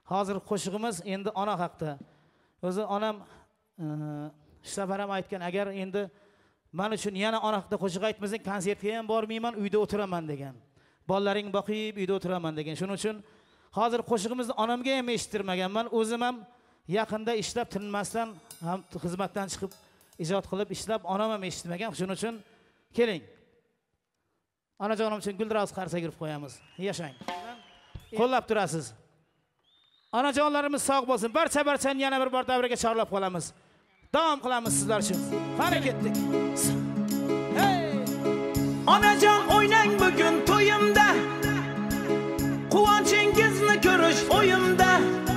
Hozir qo'shig'imiz endi ona haqida. O'zi onam Shafar ham aytgan, agar endi men uchun yana ona haqida qo'shiq aytmasang, konsertga ham bormayman, uyda o'tiraman degan. Bolalaring boqib, uyda o'tiraman degan. Shuning uchun hozir qo'shig'imizni onamga ham eshittirmaganman. O'zim ham yaqinda ishlab tinmasdan ham xizmatdan chiqib ijod qilib ishlab, onam ham eshitmagan. Shuning uchun keling. Onajonim uchun guldiroz qarsa kirib qo'yamiz. Yashang. Qo'llab turasiz. Onajonlarimiz sog' bo'lsin. Barcha-barchani yana bir bor davraga chorlab qolamiz. Davom qilamiz sizlar uchun. Qani ketdik. Hey! Onajon o'ynang bugun to'yimda. Quvonchingizni ko'rish o'yimda.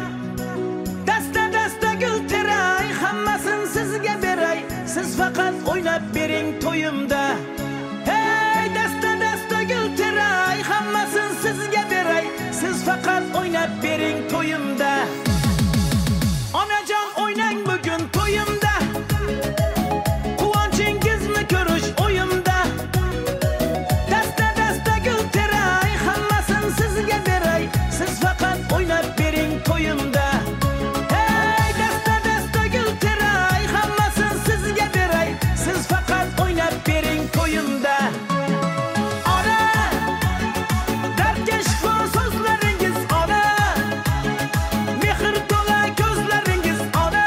Dasta gul teray, hammasini sizga beray. Siz faqat o'ynab bering to'yimda. Hey, dasta gul teray, hammasini sizga beray. Siz faqat o'ynab bering to'yimda. Onajon o'ynang bugun to'yimda. Quvonchingizni ko'rish o'yimda. Dasta gul teray, hammasini sizga beray. Siz faqat o'ynab bering to'yimda. Hey, dasta gul teray, hammasini sizga beray. Siz faqat o'ynab bering to'yimda. Ona, dardga shifo so'zlaringiz ona. Mehr to'la ko'zlaringiz ona.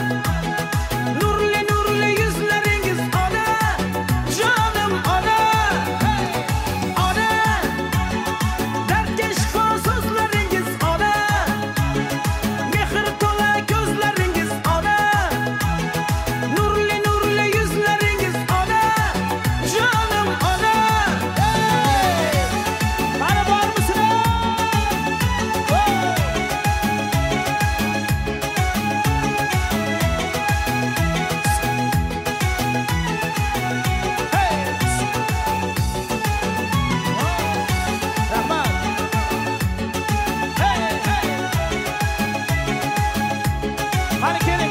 Nurli yuzlaringiz ona. Jonim ona. Ona, dardga shifo so'zlaringiz ona. Mehr to'la ko'zlaringiz ona. Nurli yuzlaringiz ona. Jonim ona. Qani bormisizlar? Rahmat. Qani keling.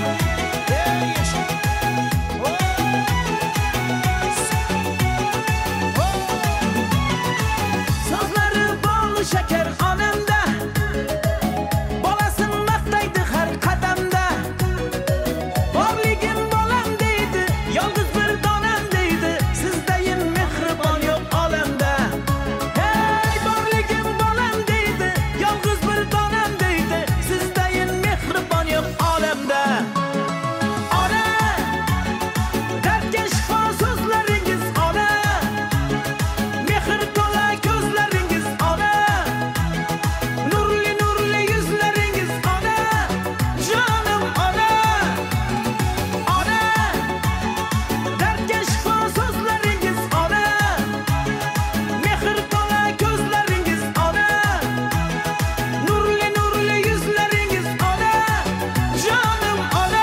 So'zlari bol shakar onamda. Bolasini maqtaydi har qadamda. Borligim bolam deydi, yolg'iz bir donam deydi. Sizdayin mehribon yo'q olamda. Hey, borligim bolam deydi, yolg'iz bir donam deydi. Sizdayin mehribon yo'q olamda. Ona, dardga shifo so'zlaringiz ona. Mehr to'la ko'zlaringiz ona. Nurli yuzlaringiz ona. Jonim ona. Ona, dardga shifo so'zlaringiz ona. Mehr to'la ko'zlaringiz ona. Nurli yuzlaringiz ona. Jonim ona.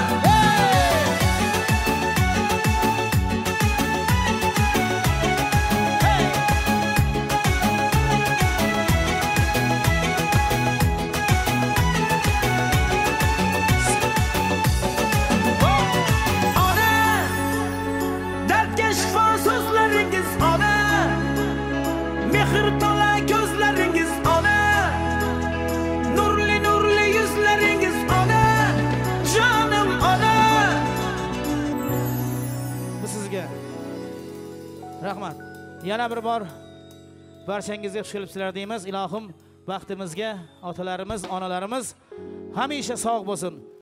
Ona, dardga shifo so'zlaringiz ona. Mehr to'la ko'zlaringiz ona. Nurli yuzlaringiz ona. Jonim ona. Bu sizga. Rahmat. Yana bir bor barchangizga xush kelibsizlar deymiz. Ilohim vaqtimizga otalarimiz, onalarimiz hamisha sog' bo'lsin.